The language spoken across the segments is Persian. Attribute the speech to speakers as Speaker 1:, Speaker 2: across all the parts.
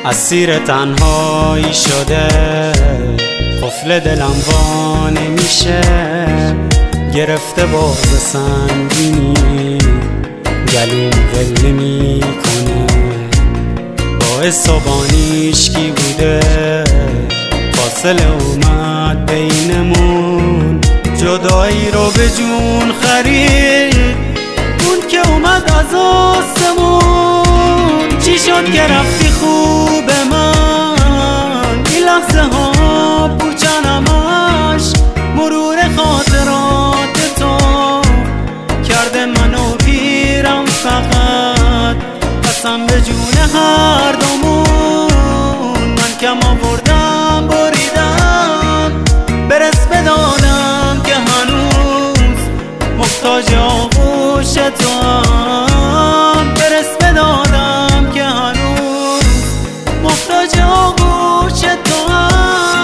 Speaker 1: اسیر تنهایی شده، قفل دلم وا نمیشه، گرفته باز سنگینی گلوم ول نمیکنه. باعث صبانیش کی بوده، فاصله اومد بینمون، جدایی رو به جون خرید اون که اومد از آسمون. چی شد که رفتی خوب من، این لحظه ها پوچنمش مرور خاطرات تو کرده منو پیرم، فقط قسم به جون هر دومون. من کم آوردم بریدم برس بدانم که هنوز محتاج آغوش تو هم، برس بدانم که هنوز محتاج آغوش تو هم.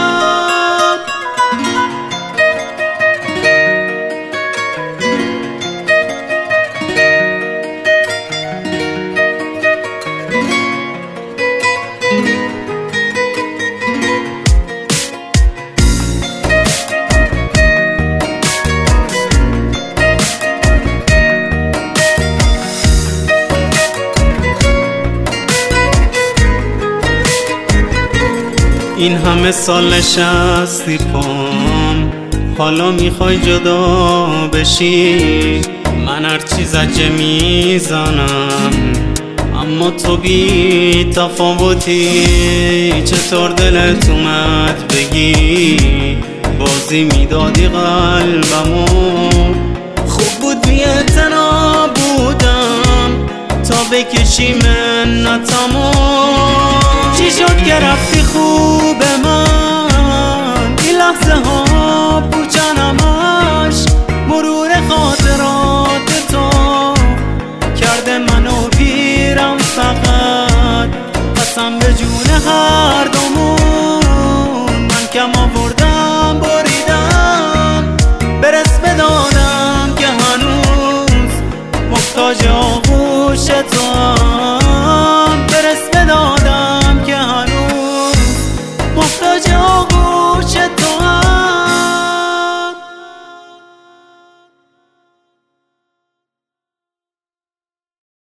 Speaker 1: این همه سال نشستی پام، حالا میخوای جدا بشی. من هرچی زجه میزنم اما تو بی تفاوتی. چطور دلت اومد بگی بازی میدادی قلبمو؟ خوب بود بی اعتنا بودم تا بکشی منتمو. چی شد که رفتی خوب من، این لحظه ها پوچنمش مرور خاطرات تو کرده منو پیرم، فقط قسم به جون هر دومون. من کم